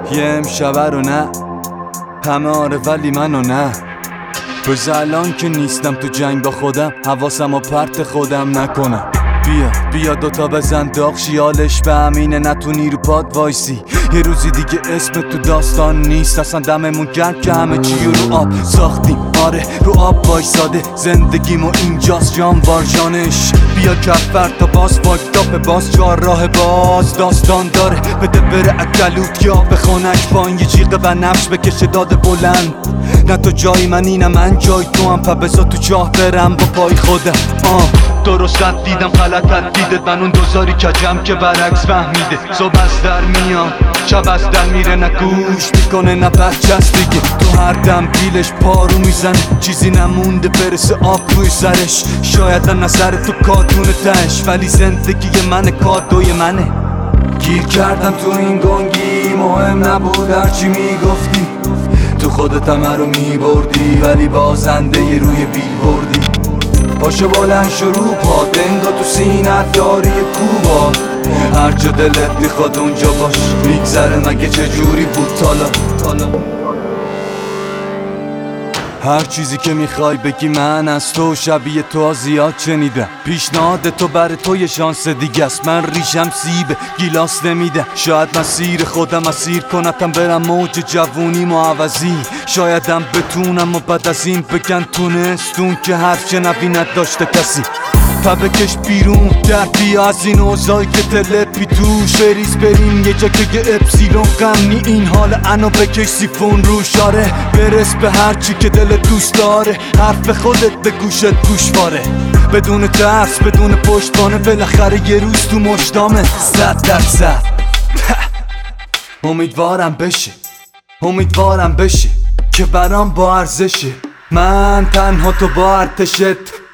یه امشبه رو نه، همه آره ولی منو نه. بذار الان که نیستم تو جنگ با خودم، حواسم و پرت خودم نکنم. بیا دوتا بزن داغ شیالش به همینه، نتونی رو پاد وایسی. یه روزی دیگه اسم تو داستان نیست، اصلا دممون گرم که همه چی رو آب ساختیم. آره رو آب وایساده زندگیمو اینجاست جانوار جانش. بیا کفر تا باز فاکتاپ باز چهار راه باز داستان داره. بده بره اکلوت یا به خونک بان یه جیغه و نفش بکشه داد بلند. نه تو جای منی نه من جای تو هم، بذار تو چاه برم با پای خودم. درست دیدم غلطت دیده، من اون دوزاری کجم که برعکس فهمیده. صبح از در میاد شب از در میره، نه گوش میکنه نه بچست دیگه. تو هر دم دیلش پارو میزنه، چیزی نمونده برسه آب روی سرش. شاید نظر تو کاتون تش، ولی زندگی من کادوی منه. گیر کردم تو این گنگی، مهم نبود هرچی میگفتی. تو خودت همه رو میبردی، ولی بازنده ی روی بیل بردی. پاشو بلند شروع پا دنگا تو سینت داری کوبا. هر جا دلت میخواد اونجا باش، میگذره مگه چجوری بود تالا. هر چیزی که میخوای بگی من از تو شبیه تو زیاد شنیدم. پیشنهاد تو برای تو یه شانس دیگه است، من ریشم سیبه گیلاس نمیده. شاید مسیر خودم اسیر کنتم برم موج جوونی معوضی. شایدم بتونم و بعد از این بگن تونستون که حرف شنوی نداشته کسی. تا بکش بیرون در بیا از این اوضاعی که تلپی توش. بریز بریم یه جا که یه اپسیلون غمنی این حال انو بکش سیفون روش. آره برس به هرچی که دل دوست داره، حرف خودت به گوشت گوشواره. بدون ترس بدون پشتبانه، بالاخره یه روز تو مشتامه 100%. امیدوارم بشه که برام با ارزشه. من تنها تو با ارتشت.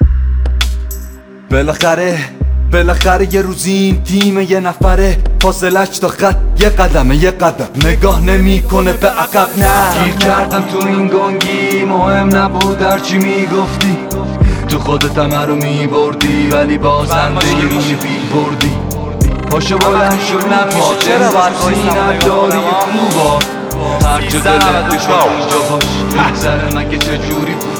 بالاخره یه روزی این تیم یه نفره، فاصلش تا خط یه قدم نگاه نمیکنه به عقب. نه گیر کردم تو این گنگی، مهم نبود هرچی میگفتی. تو خودت همه رو میبردی، ولی بازنده یه روی بیل بردی. پاشو بلند شو نمیشه چرا باید سینت داری کوبا. هر جا دلت بخواد اونجا باش، میگذره مگه چجوری بود